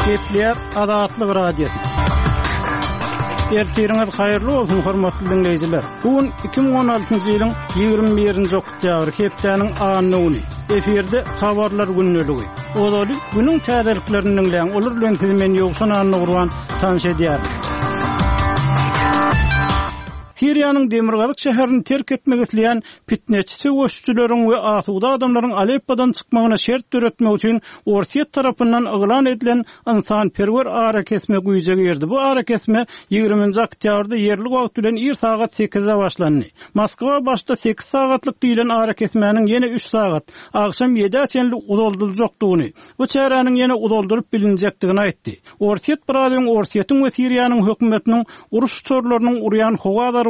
Kepler Adatlyk Radio. Ertiriniz hayırlı olsun hormatly dinleyijiler. Bugün 2016-njy ýylyň 21-nji oktýabry hepdeniň anyny. Eferde habarlar günneligi. Olaly günüň täzeliklerini dinleýän olur bilen men ýoksan anyny gurban tanış edýär. Siriýanyň Demirgazyk şäherini terk etmek isleýän fitneçi söwüşçüleriň we asuda adamlaryň Aleppodan çykmagyna şert töretmek üçin Orsiýet tarapyndan yglan edilen insan-perwer ara kesme güýjege girdi. Bu ara kesme 20-nji oktýabrda yerli wagt bilen 1 sagat 8-de başlandy. Moskwa başda 8 sagatlyk diýilen ara kesmäniň ýene 3 sagat, akşam 7-e çenli udolduruljakdygyny, bu çäräniň ýene udoldurup bilinjekdigini aýtdy. Orsiýet biradyn Orsiýetiň we Siriýanyň hökümetiniň uruş çorlarynyň urýan howa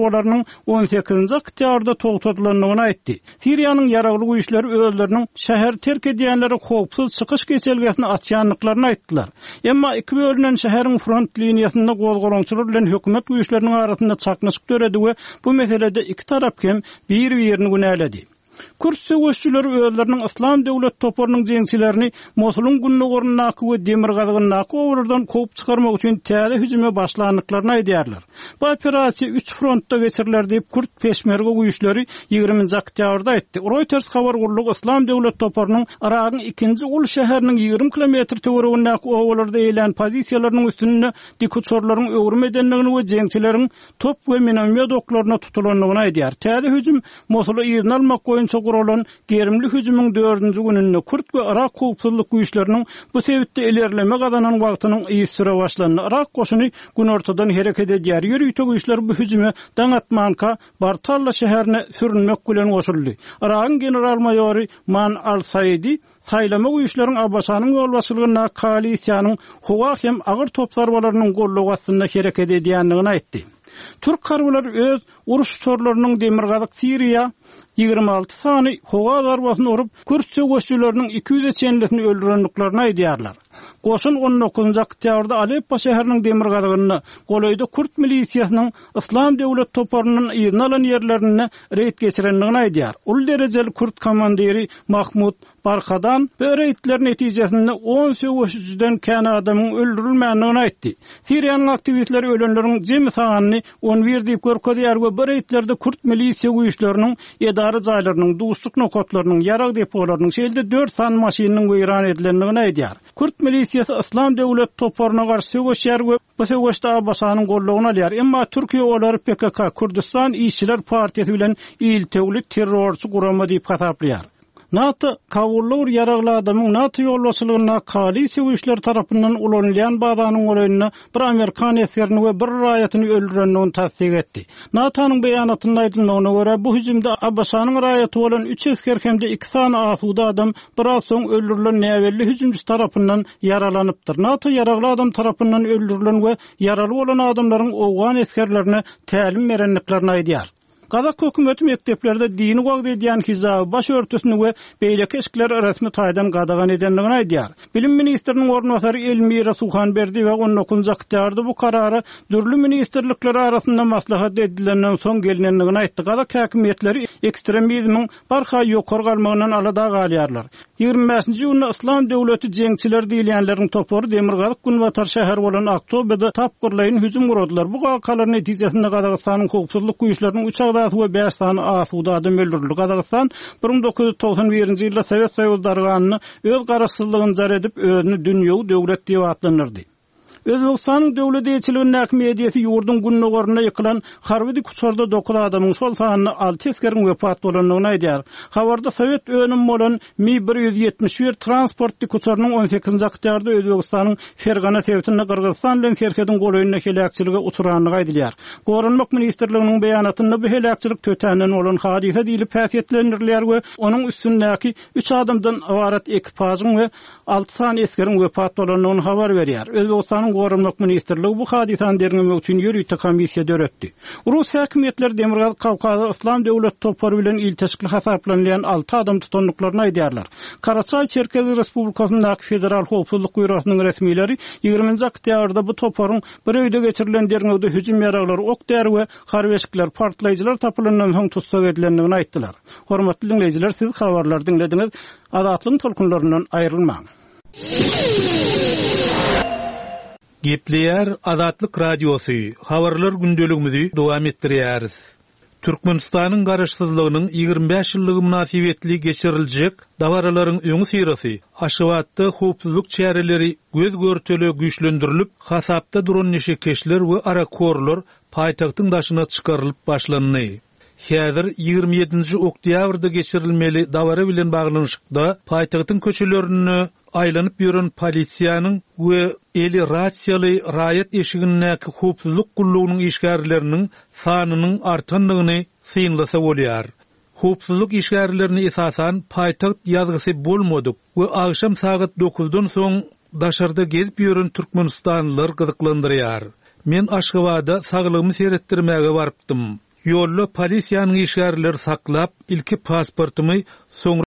18-nji oktýabrda togtadylandygyny aýtdy. Siriýanyň ýaragly güýçleri özleriniň şäher terk edýänleri howpsuz çykyş geçelgesini açýanlyklaryny aýtdylar. Emma iki bölünen şäheriň front liniýasynda gozgolaňçylar bilen hökümet güýçleriniň arasynda çaknaşyk töredi we bu meselede iki tarap hem bir-birini günäledi. Kürt söwüşçüleri özleriniň Islam döwlet toparynyň jeňçilerini Mosulyň günnägorundaky we Demirgazygynaky owurlardan kopup çykarmak üçin täze hüjüme başlandyklaryny aýdýarlar. Bu operasiýa 3 frontda geçiriler diýip Kürt peşmerge güýçleri 20-nji oktýabrda aýtdy. Reuters habar guruluk Islam döwlet toparynyň Iragyň 2-nji ul şäheriniň 20 kilometr töweregindäki owurlarda eýlen pozisiýalarynyň üstünde dik uçurlaryň öwrüm edenligini we jeňçileriň top we minomyot oklaryna tutulandygyny aýdýar. Täze hüjüm Mosuly ýygyna almak çogurolan gerimli hüjümüň 4-nji gününde Kürt we Irak howpsuzlyk güýçleriniň bu sebäpde ilerleme gazanan wagtynyň iýi süre başlandy. Irak goşuny gün ortadan hereket edýär. Ýürüýte güýçler bu hüjüme Daňatmanka Bartalla şäherine sürünmek bilen goşuldy. Irakyň general-maýory Man al-Saidi saýlama güýçleriň Abbasanyň ýolbaşçylygyna koalisiýanyň howa hem agyr top zarbalarynyň golluk astynda hereket edýändigini aýtdy. Türk harbylar öz uruş çorlarynyň Demirgazyk Siriýa 26 sany howa zarbasyny urup Kürt söwüşçüleriniň 200 çenlisini öldürenliklerini aýdýarlar. Goşun 19-njy oktýabrda Aleppo şäheriniň Demirgazygyny golaýda Kürt milisiýasynyň Islam döwlet toparynyň ýygyna alan ýerlerini reýt geçirenligini aýdýar. Ul derejeli Kürt komandiri Mahmud Barkadan bu reýtler netijesinde 10 söwüşçüden kän adamyň öldürilmänligini aýtdy. Siriýanyň aktivistleri ölenleriň jemy sanyny 11 diýip görkezýär we bu reýtlerde Kürt milisiýa güýçleriniň edara jaýlarynyň, duşluk nokatlarynyň, ýarag depolarynyň şeýle 4 san maşynyň weýran edilenligini aýdýar. Kürt milisiýasy Islam döwlet toparyna garşy söwüşýär we bu söwüşde Abbasanyň gollugyny alýar. Emma Türkiýe olary PKK Kürdistan İşçiler Partiýasy bilen il-tewlit terrorçy gurama diýip hasaplaýar. NATO kawullar ýaragly adamyň NATO ýolbaşçylygyna koalisiýa güýçleri tarapyndan ulanýan bazanyň olaýyna bir Amerikan eskerini we bir raýatyny öldürenligini tasdik etdi. NATO'nyň beýanatynda aýdylynyna görä bu hüjümde Abbasanyň raýaty bolan 3 esker hemde 2 sany asuda adam biraz soň öldürilen näwelli hüjümçi tarapyndan yaralanypdyr. NATO ýaragly adam tarapyndan öldürilen we yaraly bolan adamlaryň owgan eskerlerine tälim berenliklerini aýdýar. Gazak hökümeti mekteplerde dini wagt edýän hizab baş örtüsini we beýleki eşikler arasynda taýdan gadagan edenligini aýdýar. Bilim ministriniň ornwasary Elmira Suhanberdi we 19-njy oktýabrda bu karary dürli ministerlikler arasynda maslahat edilenden soň gelinenligini aýtdy. Gazak häkimetleri ekstremizmiň barha ýokary galmagyndan alada galýarlar. 25-nji ýylda Islam döwleti jeňçiler diýilýänleriň topary Demirgazyk Günbatar şäher bolan Oktoberda tapgyrlaýyn hüjüm guradylar. Bu wakalar netijesinde Gazakstanyň howpsuzlyk güýçleriniň 3 we 5 sany asuda adam öldürildi. Gazakistan 1991-nji ýylda Sowet Soýuzy darganyny öz garaşsyzlygyny jar edip özüni dünýäwi döwlet diýip atlanyrdy. Özbekistanyň döwlet elçiliginiň häkimiýeti ýurdun günnägoruna ýykylan harby kuçarda 9 adamyň şol sanyny 6 eskeriň wepat bolanlygyny aýdýar. Habarda Sowet önüm bolan Mi-171 transport kuçarynyň 18-nji oktýabrda Özbekistanyň Fergana täwtinde Kyrgyzstan bilen Serkedin golaýyna helakçylyga uçuranlygy aýdylýar. Gorunluk ministrliginiň beýanatynda bu helakçylyk tötänden bolan hadise diýilip häsiýetlendirilýär we onuň üstündäki 3 adamdan ibaret ekipasyň we 6 sany eskeriň wepat bolanlygyny habar berýär. Özbekistanyň Gorunluk ministrligi bu hadisany derlemek üçin ýürüýte komissiýa döretdi. Rus häkimetleri Demirgazyk Kawkazy Islam döwlet topary bilen ilteşikli hasaplanýan 6 adam tutanlyklaryny aýdýarlar. Karaçay Çerkezi Respublikasyndaky federal howpsuzlyk bürosynyň resmiýetleri 20-nji oktýabrda bu toparyň bir öýde geçirilen derňewde hüjüm ýaraglary, okdary we harbeşikler, partlaýjylar tapylandan soň tutsak edilenligini aýtdylar. Hormatly dinleýijiler, siz habarlary dinlediňiz. Adatlyň tolkunlaryndan aýrylmaň. Gepleyer Azatlyk Radiosu, habarlar gündeligimizi dowam etdirýäris. Türkmenistanyň garaşsyzlygynyň 25 ýyllygy münasibetli geçiriljek dawaralaryň öňü sirasy Aşgabatda howpsuzlyk çäreleri göz görteli güýçlendirilip, hasapda duran neşekeşler we arakorlar paýtagtyň daşyna çykarylyp başlandy. Häzir 27 oktýabrda geçirilmeli dawara bilen baglanyşykda paýtagtyň köçelerini aylanyp ýören polisiýanyň we eli rasiýaly raýat eşigindäki howpsuzlyk gullugynyň işgärleriniň sanynyň artandygyny synlasa bolýar. Howpsuzlyk işgärlerini esasan paýtagt ýazgysy bolmadyk we agşam saat 9-dan soň daşarda gezip ýören türkmenistanlylar gyzyklandyrýar. Men Aşgabatda saglygymy seretdirmäge barypdym. Ýolda polisiýanyň işgärleri saklap, ilki pasportumy, soňra